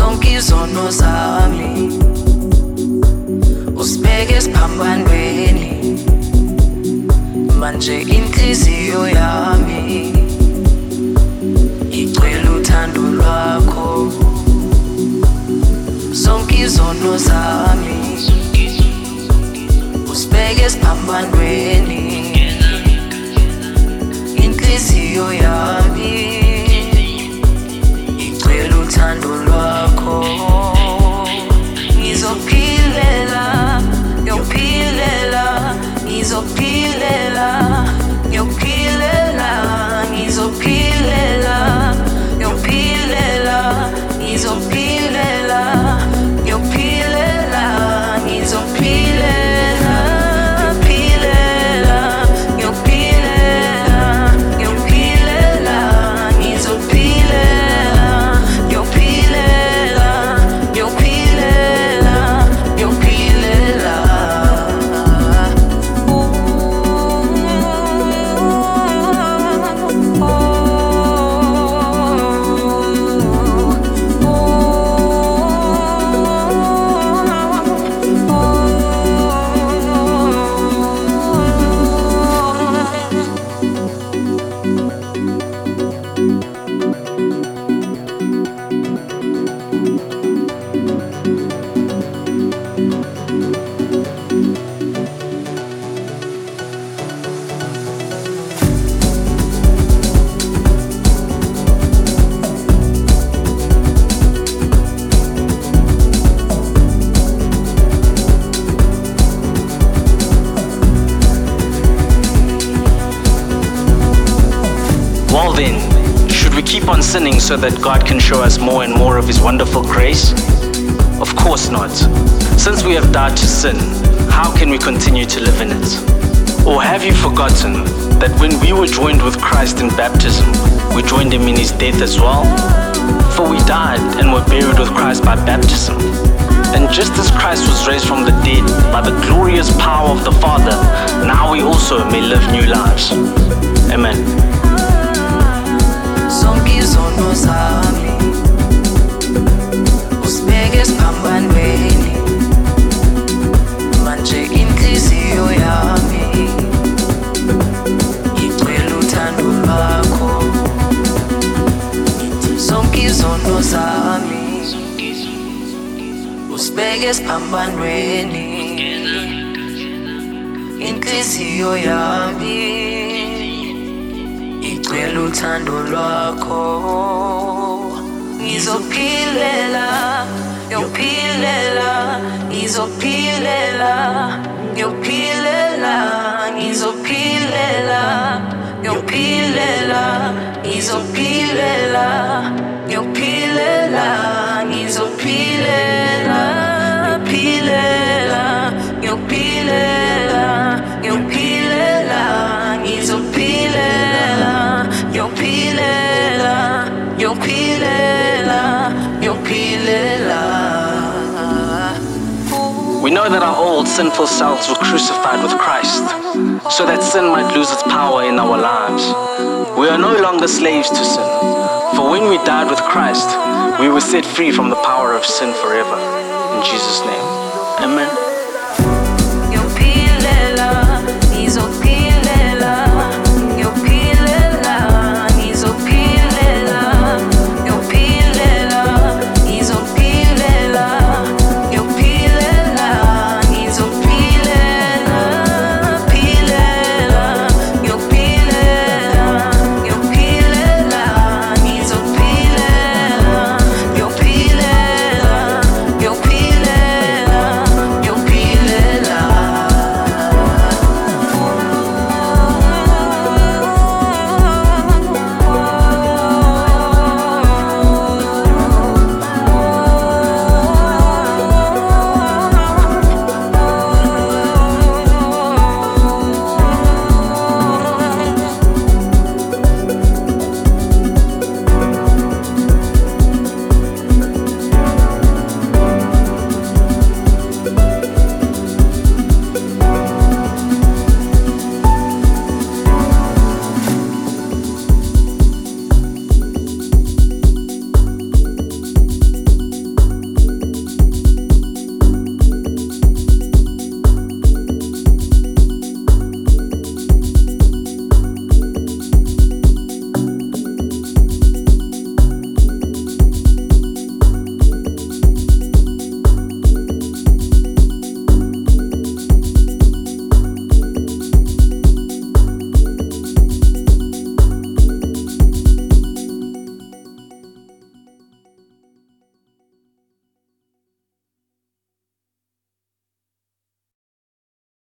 zonke izono zami usibeke esiphambanweni, manje inhliziyo yami igcwele uthando lwakho. Zonke izono zami usibeke esiphambanweni, inhliziyo yami igcwele uthando lwakho. Ngizophilela, ngiyophilela, ngizophilela, ngiyophilela, ngizophilela, ngiyophilela, ngizophilela, ngiyophilela, ngizophilela. Well then, should we keep on sinning so that God can show us more and more of His wonderful grace? Of course not. Since we have died to sin, how can we continue to live in it? Or have you forgotten that when we were joined with Christ in baptism, we joined Him in His death as well? For we died and were buried with Christ by baptism. And just as Christ was raised from the dead by the glorious power of the Father, now we also may live new lives. Amen. Zonke izono zami usibeke esiphambanweni, manje inhliziyo yami igcwele uthando lwakho. Zonke izono zami usibeke esiphambanweni, inhliziyo yami igcwele uthando lwakho. Ngizophilela, ngiyophilela, ngizophilela, ngiyophilela, ngizophilela, ngiyophilela, ngizophilela, ngiyophilela, ngizophilela, ngiyophilela, ngiyophilela, ngiyophilela, ngizophilela, ngiyophilela, ngiyophilela, ngiyophilela. We know that our old sinful selves were crucified with Christ, so that sin might lose its power in our lives. We are no longer slaves to sin, for when we died with Christ, we were set free from the power of sin forever. In Jesus' name, amen.